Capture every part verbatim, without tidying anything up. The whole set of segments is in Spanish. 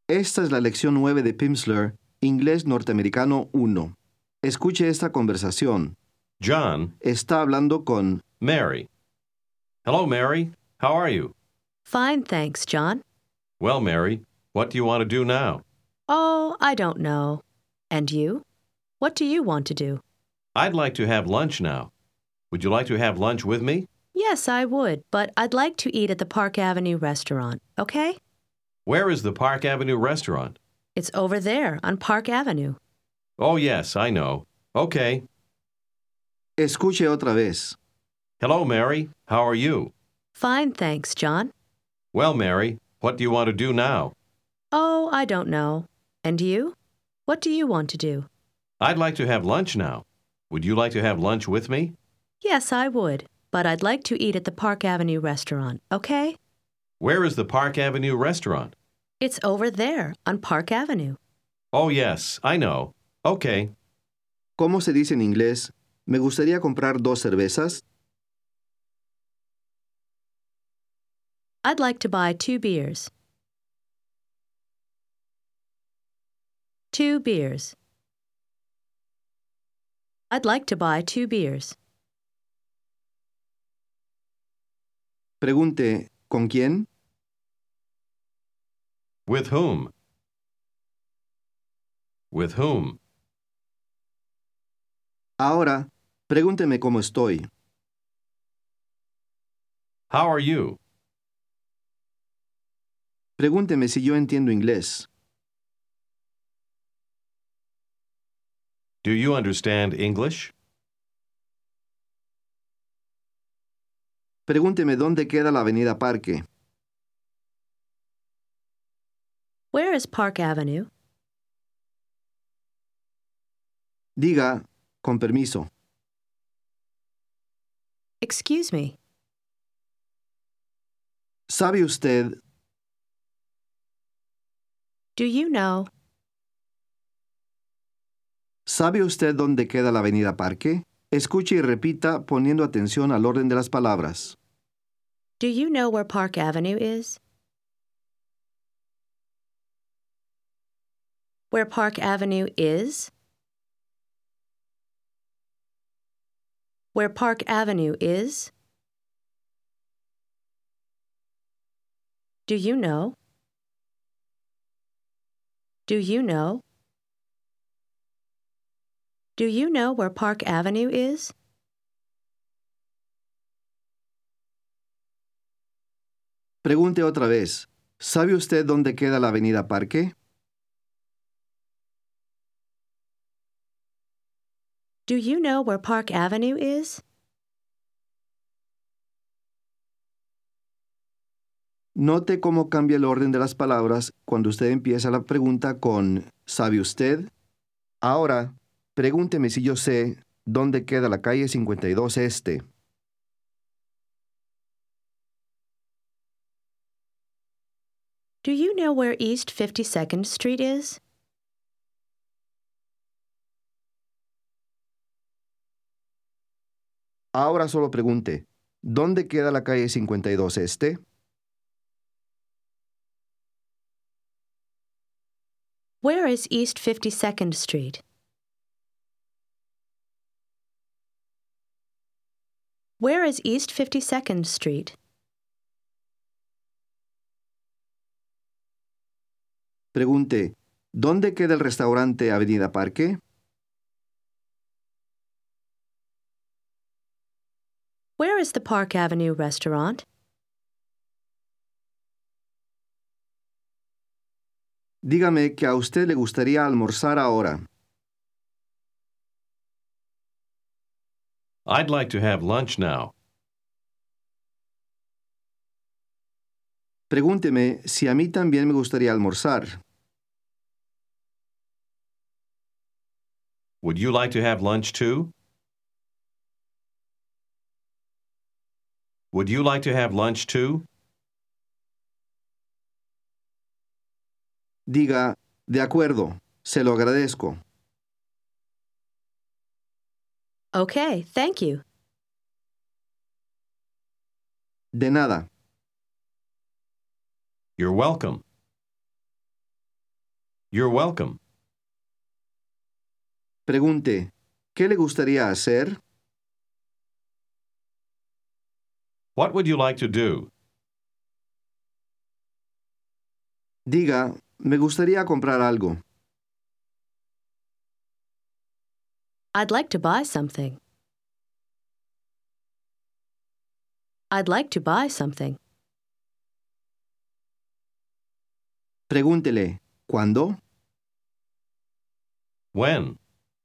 Esta es la lección nueve de Pimsleur, Inglés Norteamericano uno. Escuche esta conversación. John, Está hablando con Mary. Hello, Mary. How are you? Fine, thanks, John. Well, Mary, what do you want to do now? Oh, I don't know. And you? What do you want to do? I'd like to have lunch now. Would you like to have lunch with me? Yes, I would, but I'd like to eat at the Park Avenue restaurant, okay? Where is the Park Avenue restaurant? It's over there on Park Avenue. Oh, yes, I know. Okay. Escuche otra vez. Hello, Mary. How are you? Fine, thanks, John. Well, Mary, what do you want to do now? Oh, I don't know. And you? What do you want to do? I'd like to have lunch now. Would you like to have lunch with me? Yes, I would, but I'd like to eat at the Park Avenue restaurant, okay? Where is the Park Avenue restaurant? It's over there on Park Avenue. Oh, yes, I know. Okay. ¿Cómo se dice en inglés? Me gustaría comprar dos cervezas. I'd like to buy two beers. Two beers. I'd like to buy two beers. Pregunte, ¿con quién? With whom? With whom? Ahora, pregúnteme cómo estoy. How are you? Pregúnteme si yo entiendo inglés. Do you understand English? Pregúnteme dónde queda la avenida Parque. Where is Park Avenue? Diga, con permiso. Excuse me. ¿Sabe usted? Do you know? ¿Sabe usted dónde queda la avenida Parque? Escuche y repita poniendo atención al orden de las palabras. Do you know where Park Avenue is? Where Park Avenue is? Where Park Avenue is? Do you know? Do you know? Do you know where Park Avenue is? Pregunte otra vez. ¿Sabe usted dónde queda la avenida Parque? Do you know where Park Avenue is? Note cómo cambia el orden de las palabras cuando usted empieza la pregunta con ¿sabe usted? Ahora, pregúnteme si yo sé dónde queda la calle cincuenta y dos Este. Do you know where East fifty-second Street is? Ahora solo pregunte, ¿dónde queda la calle cincuenta y dos Este? Where is East fifty-second Street? Where is East fifty-second Street? Pregunte, ¿dónde queda el restaurante Avenida Parque? Where is the Park Avenue restaurant? Dígame que a usted le gustaría almorzar ahora. I'd like to have lunch now. Pregúnteme si a mí también me gustaría almorzar. Would you like to have lunch too? Would you like to have lunch too? Diga, de acuerdo, se lo agradezco. Okay, thank you. De nada. You're welcome. You're welcome. Pregunte, ¿qué le gustaría hacer? What would you like to do? Diga, me gustaría comprar algo. I'd like to buy something. I'd like to buy something. Pregúntele, ¿cuándo? When?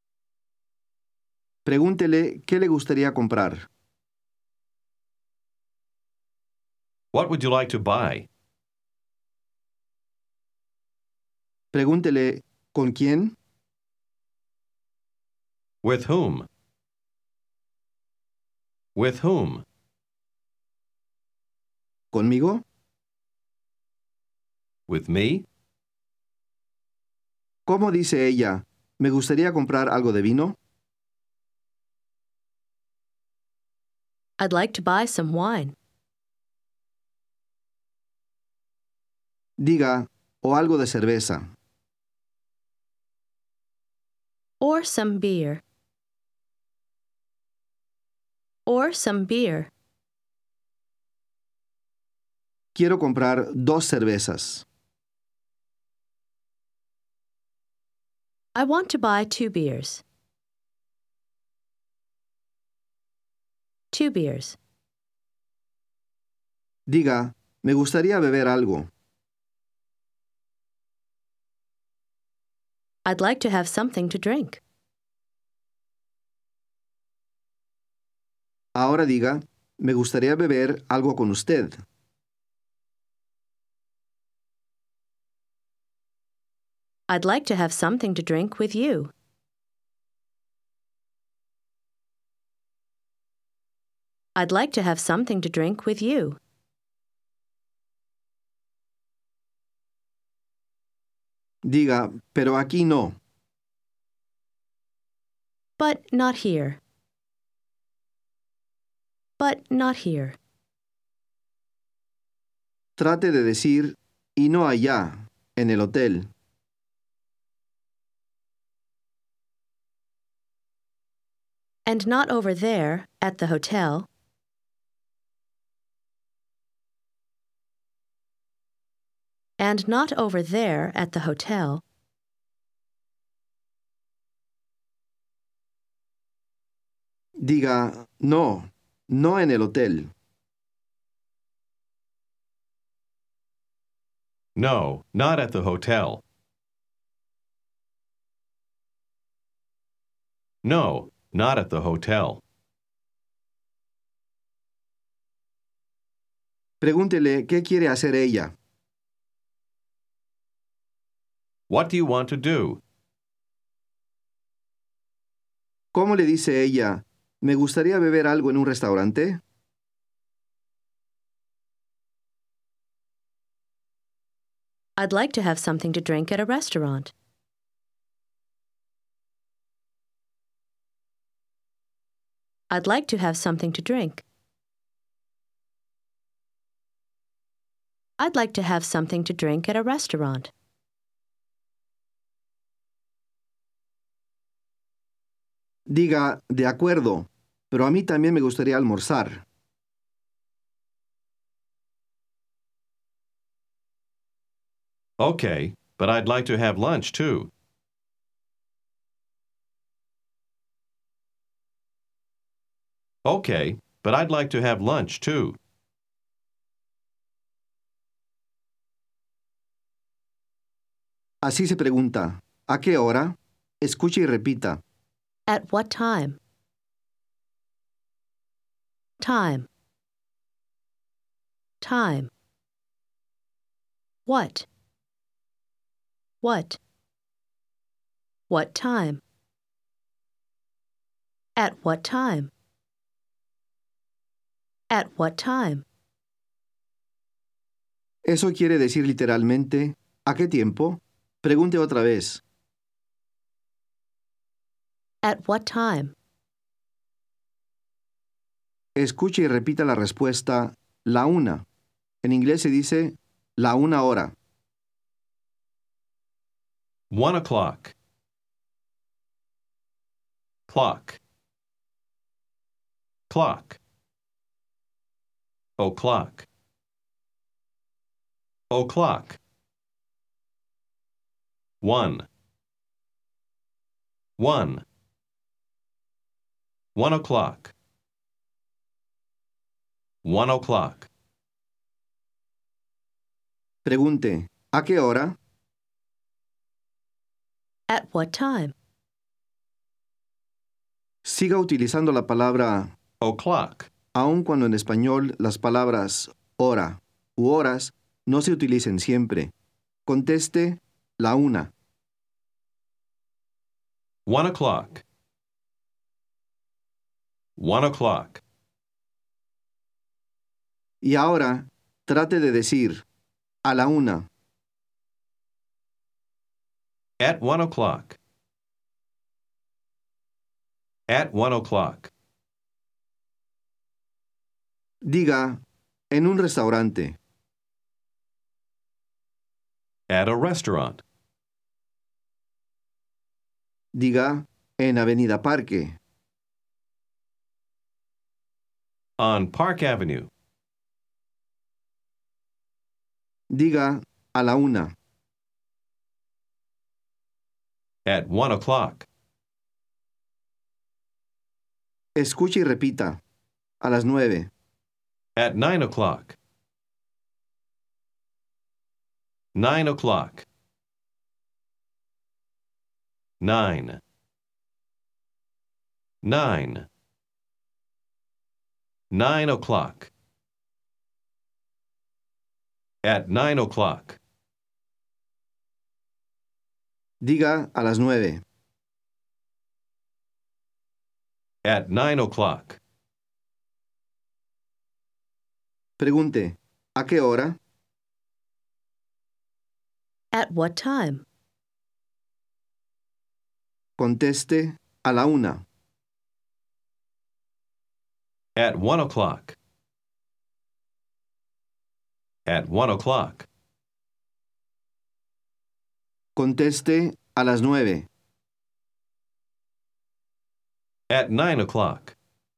Pregúntele, ¿qué le gustaría comprar? What would you like to buy? Pregúntele, ¿con quién? With whom? With whom? ¿Conmigo? With me? ¿Cómo dice ella? ¿Me gustaría comprar algo de vino? I'd like to buy some wine. Diga, o algo de cerveza. Or some beer. Or some beer. Quiero comprar dos cervezas. I want to buy two beers. Two beers. Diga, me gustaría beber algo. I'd like to have something to drink. Ahora diga, me gustaría beber algo con usted. I'd like to have something to drink with you. I'd like to have something to drink with you. Diga, pero aquí no. But not here. But not here. Trate de decir, y no allá, en el hotel. And not over there, at the hotel. And not over there, at the hotel. Diga, no, no en el hotel. No, not at the hotel. No, not at the hotel. Pregúntele qué quiere hacer ella. What do you want to do? ¿Cómo le dice ella? ¿Me gustaría beber algo en un restaurante? I'd like to have something to drink at a restaurant. I'd like to have something to drink. I'd like to have something to drink at a restaurant. Diga, de acuerdo, pero a mí también me gustaría almorzar. Okay, but I'd like to have lunch too. Okay, but I'd like to have lunch too. Así se pregunta, ¿a qué hora? Escuche y repita. At what time? Time. Time. What? What? What time? At what time? At what time? Eso quiere decir literalmente, ¿a qué tiempo? Pregunte otra vez. At what time? Escuche y repita la respuesta, la una. En inglés se dice, la una hora. One o'clock. Clock. Clock. O'clock. O'clock. One. One. One o'clock. One o'clock. Pregunte, ¿a qué hora? At what time? Siga utilizando la palabra O'clock. aun cuando en español las palabras hora u horas no se utilicen siempre. Conteste la una. One o'clock. One o'clock. Y ahora trate de decir a la una. At one o'clock. At one o'clock. Diga en un restaurante. At a restaurant. Diga en Avenida Parque. On Park Avenue. Diga a la una. At one o'clock. Escuche y repita. A las nueve. At nine o'clock. Nine o'clock. Nine. Nine. Nine o'clock. At nine o'clock. Diga a las nueve. At nine o'clock. Pregunte, ¿a qué hora? At what time? Conteste a la una. At one o'clock. At one o'clock. Conteste a las nueve. At nine o'clock.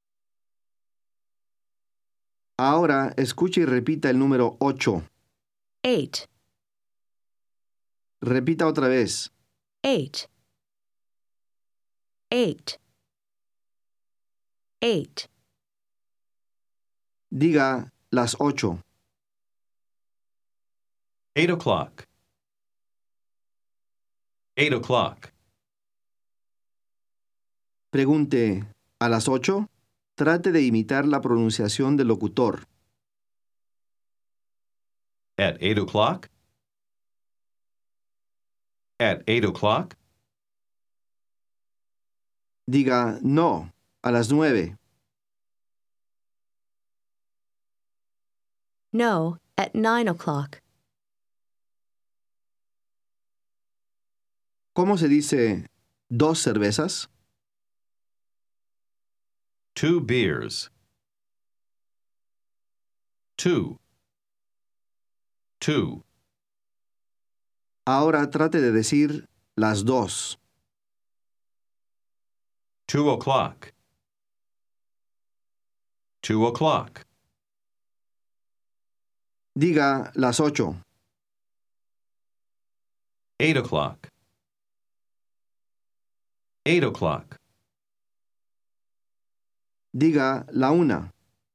Ahora escuche y repita el número ocho. Eight. Repita otra vez. Eight. Eight. Eight. Diga las ocho. Eight o'clock. Eight o'clock. Pregunte, ¿a las ocho? Trate de imitar la pronunciación del locutor. At eight o'clock. At eight o'clock. Diga, no, a las nueve. No, at nine o'clock. ¿Cómo se dice dos cervezas? Two beers. Two. Two. Ahora trate de decir las dos. Two o'clock. Two o'clock. Diga las ocho. Eight o'clock. Eight o'clock. Diga la una.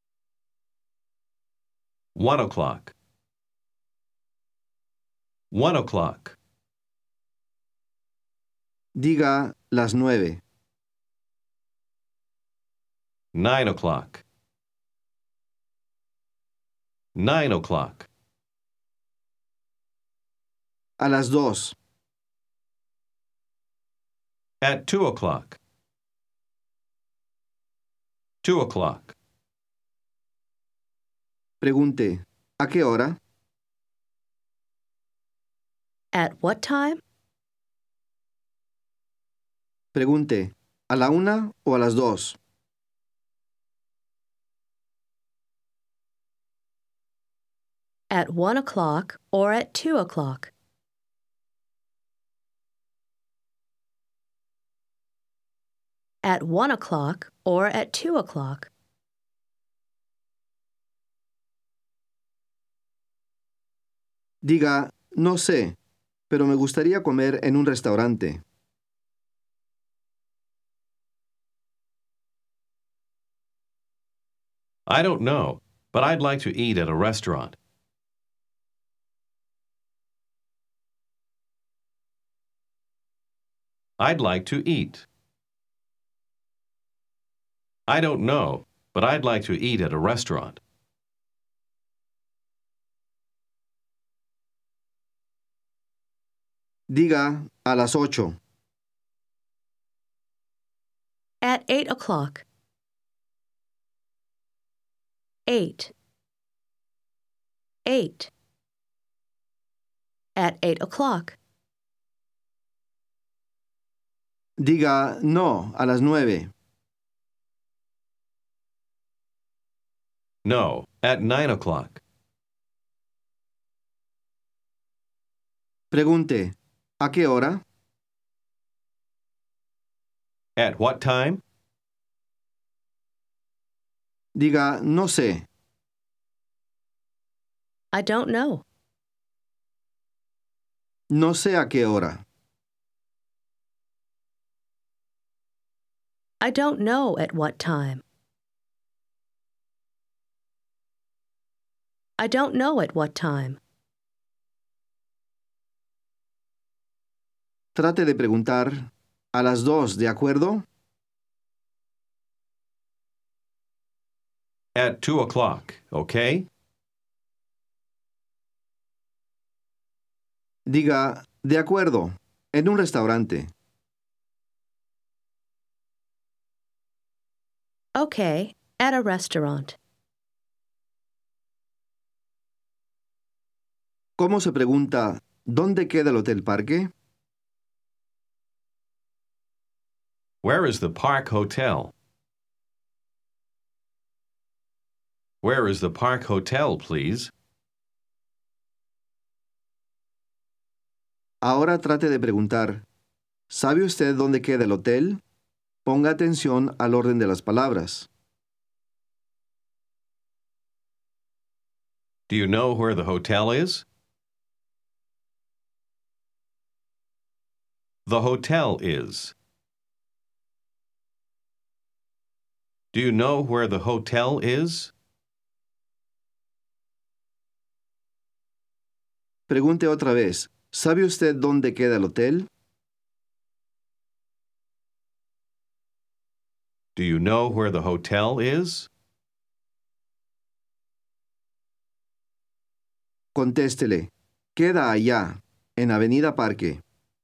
One o'clock. One o'clock. Diga las nueve. Nine o'clock. Nine o'clock. A las dos. At two o'clock. Two o'clock. Pregunte, ¿a qué hora? At what time? Pregunte, ¿a la una o a las dos? At one o'clock or at two o'clock? at one o'clock or at two o'clock. Diga, no sé, pero me gustaría comer en un restaurante. I don't know, but I'd like to eat at a restaurant. I'd like to eat. I don't know, but I'd like to eat at a restaurant. Diga, a las ocho. At eight o'clock. Eight. Eight. At eight o'clock. Diga, no, a las nueve. No, at nine o'clock. Pregunte, ¿a qué hora? At what time? Diga, no sé. I don't know. No sé a qué hora. I don't know at what time. I don't know at what time. Trate de preguntar, a las dos, ¿de acuerdo? At two o'clock, okay? Diga, de acuerdo, en un restaurante. Okay, at a restaurant. ¿Cómo se pregunta, ¿dónde queda el Hotel Parque? Where is the Park Hotel? Where is the Park Hotel, please? Ahora trate de preguntar, ¿sabe usted dónde queda el hotel? Ponga atención al orden de las palabras. Do you know where the hotel is? The hotel is. Do you know where the hotel is? Pregunte otra vez, ¿sabe usted dónde queda el hotel? Do you know where the hotel is? Contéstele, queda allá, en Avenida Parque.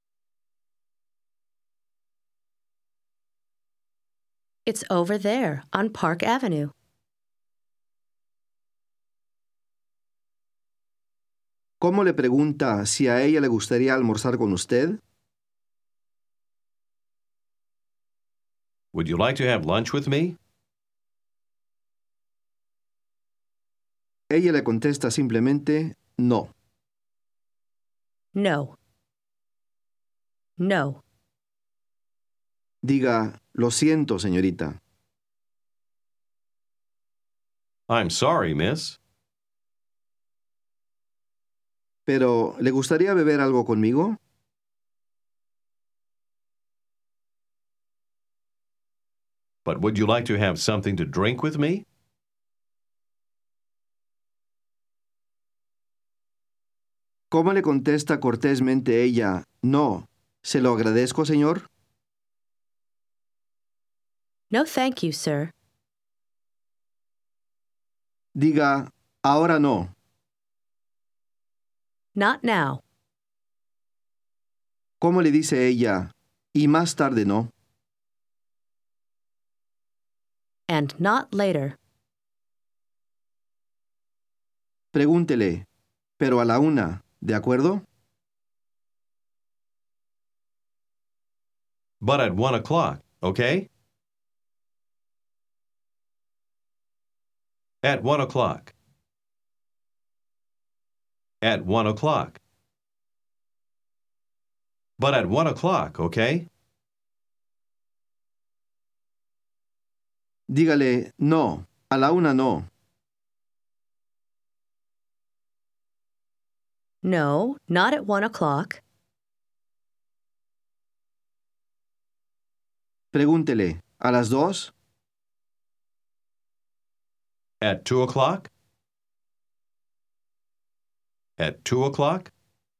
It's over there on Park Avenue. ¿Cómo le pregunta si a ella le gustaría almorzar con usted? Would you like to have lunch with me? Ella le contesta simplemente, no. No. No. Diga, lo siento, señorita. I'm sorry, miss. Pero, ¿le gustaría beber algo conmigo? But would you like to have something to drink with me? ¿Cómo le contesta cortésmente ella, no? ¿Se lo agradezco, señor? No, thank you, sir. Diga, ahora no. Not now. ¿Cómo le dice ella, y más tarde no? And not later. Pregúntele, pero a la una, ¿de acuerdo? But at one o'clock, okay? At one o'clock. At one o'clock. But at one o'clock, okay? Dígale, no, a la una no. No, not at one o'clock. Pregúntele, ¿a las dos? At two o'clock? At two o'clock?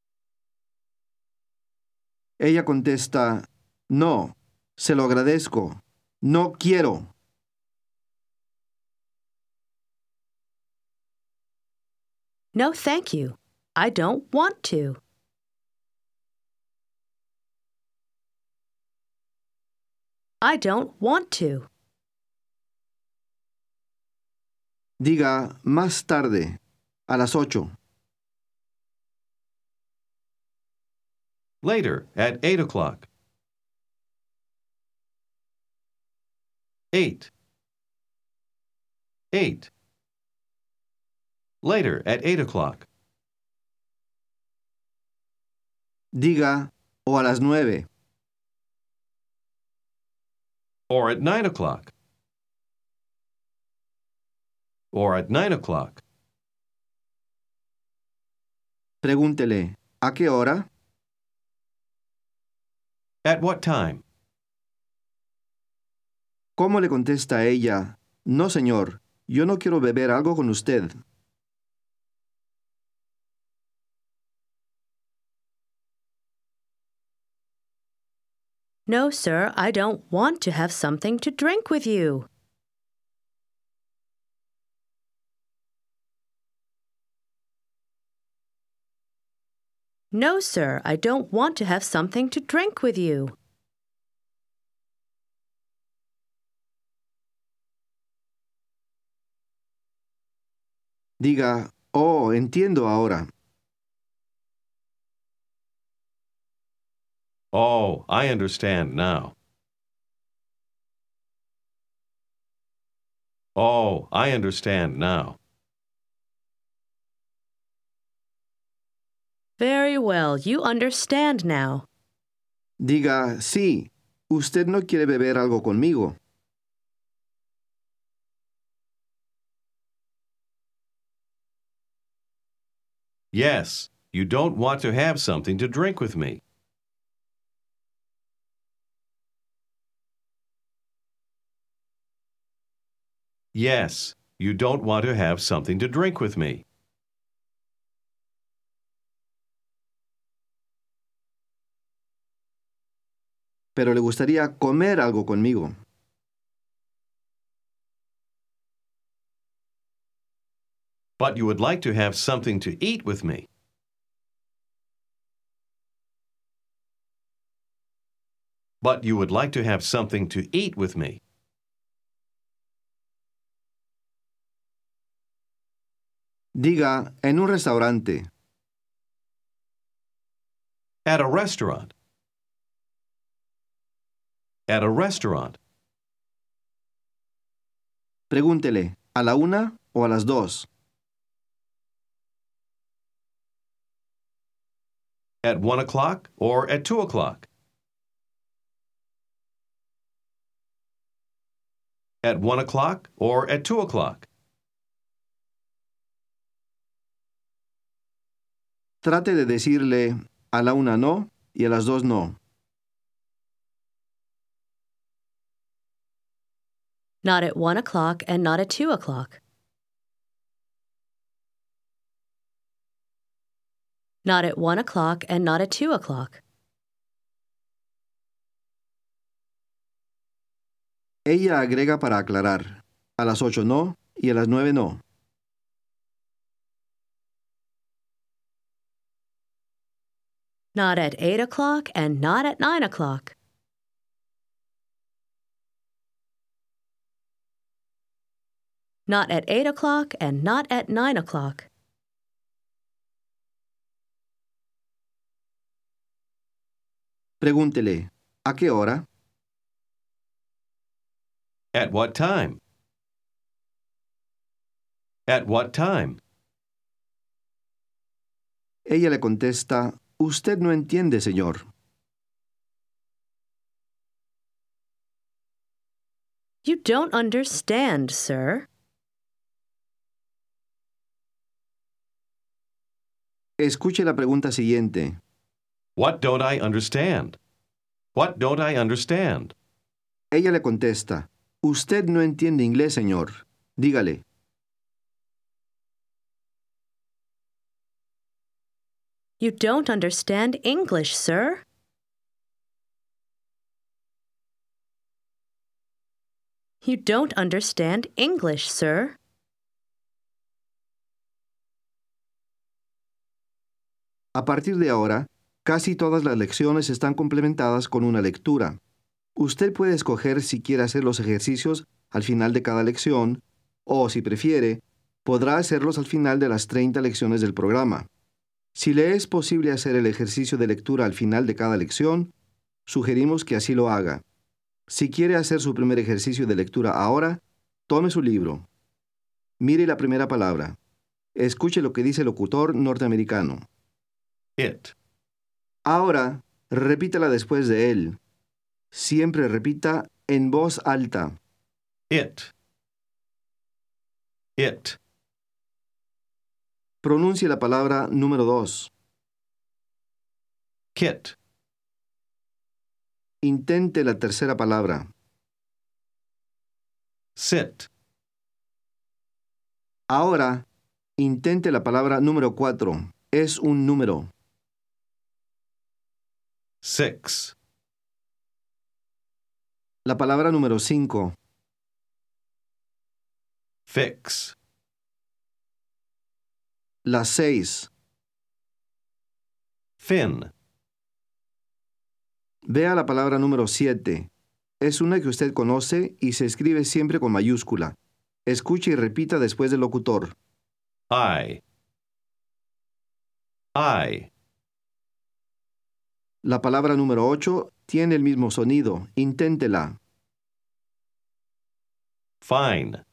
Ella contesta, no, se lo agradezco, no quiero. No, thank you. I don't want to. I don't want to. Diga, más tarde, a las ocho. Later, at eight o'clock. Eight. Eight. Later, at eight o'clock. Diga, o a las nueve. Or at nine o'clock. Or at nine o'clock. Pregúntele, ¿a qué hora? At what time? ¿Cómo le contesta ella? No, señor, yo no quiero beber algo con usted. No, sir, I don't want to have something to drink with you. No, sir, I don't want to have something to drink with you. Diga, oh, entiendo ahora. Oh, I understand now. Oh, I understand now. Very well, you understand now. Diga, sí, usted no quiere beber algo conmigo. Yes, you don't want to have something to drink with me. Yes, you don't want to have something to drink with me. Pero le gustaría comer algo conmigo. But you would like to have something to eat with me. But you would like to have something to eat with me. Diga, en un restaurante. At a restaurant. At a restaurant. Pregúntele, ¿a la una o a las dos? At one o'clock or at two o'clock? At one o'clock or at two o'clock? Trate de decirle, a la una no y a las dos no. Not at one o'clock and not at two o'clock. Not at one o'clock and not at two o'clock. Ella agrega para aclarar, a las ocho no y a las nueve no. Not at eight o'clock and not at nine o'clock. Not at eight o'clock and not at nine o'clock. Pregúntele, ¿a qué hora? At what time? At what time? Ella le contesta, usted no entiende, señor. You don't understand, sir. Escuche la pregunta siguiente. What don't I understand? What don't I understand? Ella le contesta, usted no entiende inglés, señor. Dígale, You don't understand English, sir. You don't understand English, sir. a partir de ahora, casi todas las lecciones están complementadas con una lectura. Usted puede escoger si quiere hacer los ejercicios al final de cada lección o, si prefiere, podrá hacerlos al final de las treinta lecciones del programa. Si le es posible hacer el ejercicio de lectura al final de cada lección, sugerimos que así lo haga. Si quiere hacer su primer ejercicio de lectura ahora, tome su libro. Mire la primera palabra. Escuche lo que dice el locutor norteamericano. It. Ahora, repítela después de él. Siempre repita en voz alta. It. It. Pronuncie la palabra número dos. Kit. Intente la tercera palabra. Sit. Ahora, intente la palabra número cuatro. Es un número. Six. La palabra número cinco. Fix. La seis. Fin. Vea la palabra número siete. Es una que usted conoce y se escribe siempre con mayúscula. Escuche y repita después del locutor. I. I. La palabra número ocho tiene el mismo sonido. Inténtela. Fine.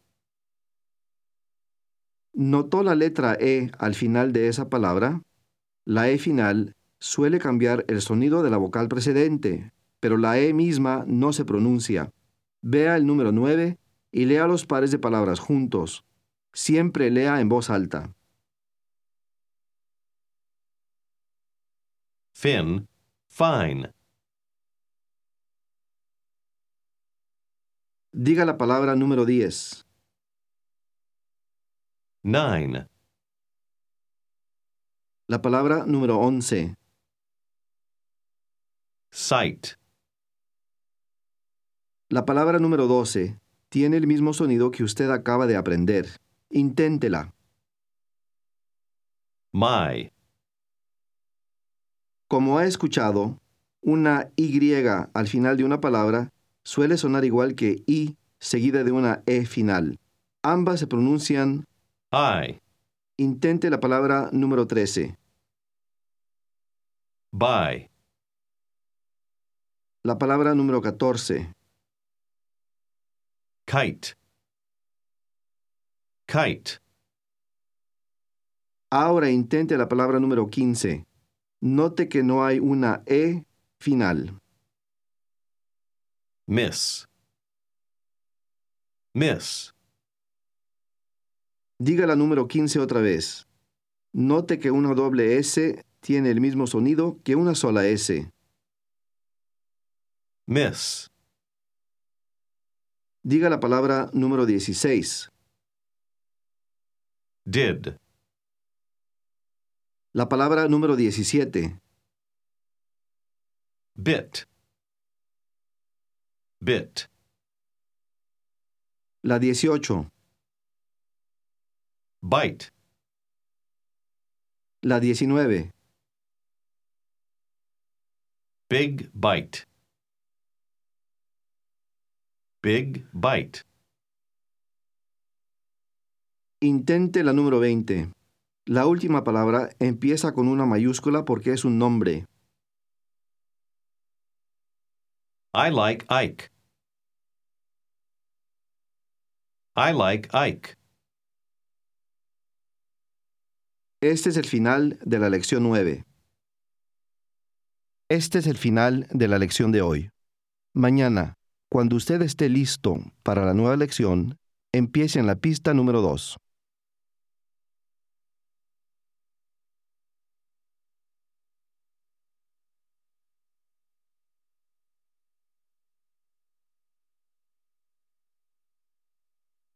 ¿Notó la letra E al final de esa palabra? La E final suele cambiar el sonido de la vocal precedente, pero la E misma no se pronuncia. Vea el número nueve y lea los pares de palabras juntos. Siempre lea en voz alta. Fin. Fine. Diga la palabra número diez. Nine. La palabra número once. Sight. La palabra número doce tiene el mismo sonido que usted acaba de aprender. Inténtela. My. Como ha escuchado, una Y al final de una palabra suele sonar igual que I seguida de una E final. Ambas se pronuncian. I. Intente la palabra número trece. By. La palabra número catorce. Kite. Kite. Ahora intente la palabra número quince. Note que no hay una E final. Miss. Miss. Diga la número quince otra vez. Note que una doble S tiene el mismo sonido que una sola S. Miss. Diga la palabra número dieciséis. Did. La palabra número diecisiete. Bit. Bit. La dieciocho. Bite. La diecinueve. Big bite. Big bite. Intente la número veinte. La última palabra empieza con una mayúscula porque es un nombre. I like Ike. I like Ike. Este es el final de la lección nueve. Este es el final de la lección de hoy. Mañana, Cuando usted esté listo para la nueva lección, empiece en la pista número dos.